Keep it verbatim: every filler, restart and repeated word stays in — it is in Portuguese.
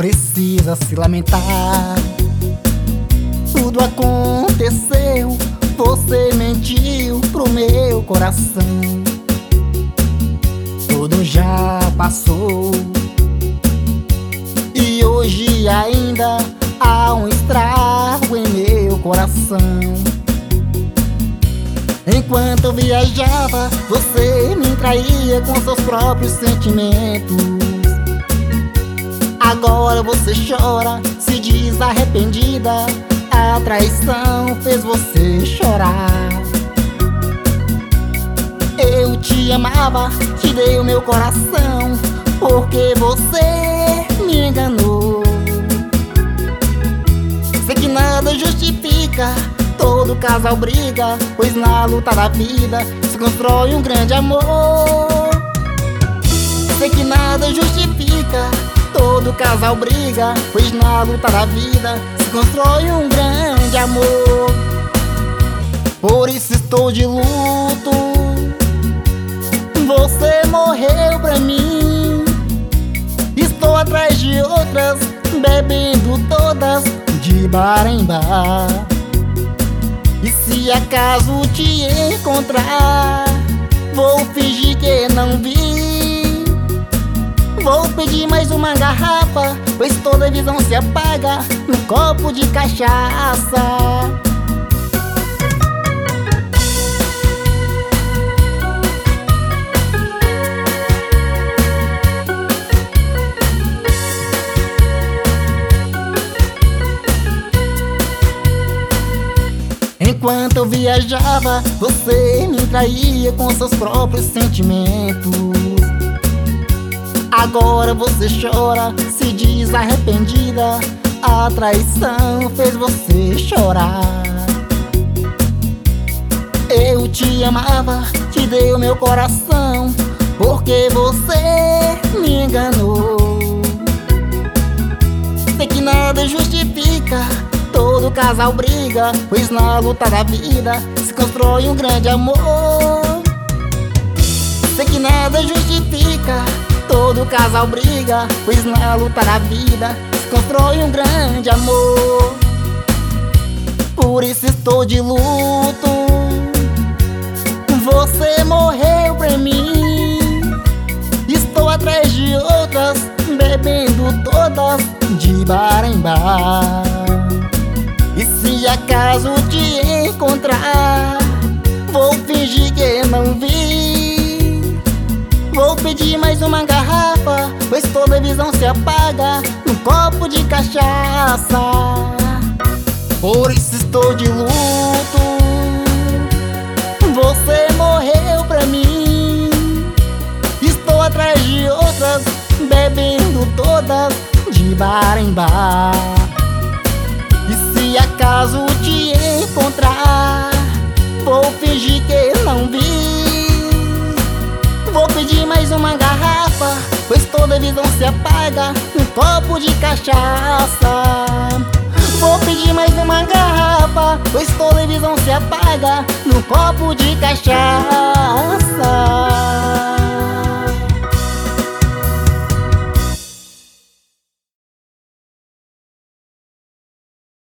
precisa se lamentar. Tudo aconteceu, você mentiu pro meu coração. Tudo já passou e hoje ainda há um estrago em meu coração. Enquanto eu viajava, você me traía com seus próprios sentimentos. Agora você chora, se diz arrependida. A traição fez você chorar. Eu te amava, te dei o meu coração, porque você me enganou. Sei que nada justifica, todo casal briga, pois na luta da vida se constrói um grande amor. Sei que nada justifica, todo casal briga, pois na luta da vida se constrói um grande amor. Por isso estou de luto, você morreu pra mim. Estou atrás de outras, bebendo todas de bar em bar. E se acaso te encontrar, vou fingir que não vi. Vou pedir mais uma garrafa, pois toda visão se apaga num copo de cachaça. Enquanto eu viajava, você me traía com seus próprios sentimentos. Agora você chora, se diz arrependida. A traição fez você chorar. Eu te amava, te dei o meu coração, porque você me enganou. Sei que nada justifica, todo casal briga, pois na luta da vida se constrói um grande amor. Sei que nada justifica, todo casal briga, pois na luta da vida se constrói um grande amor. Por isso estou de luto, você morreu pra mim. Estou atrás de outras, bebendo todas de bar em bar. E se acaso te encontrar, vou fingir que não vi. Vou pedir mais uma garrafa, pois toda visão se apaga num copo de cachaça. Por isso estou de luto, você morreu pra mim. Estou atrás de outras, bebendo todas de bar em bar. E se acaso te encontrar, vou fingir que não vi. Vou pedir mais uma garrafa, pois toda visão se apaga num copo de cachaça. Vou pedir mais uma garrafa, pois toda visão se apaga num copo de cachaça.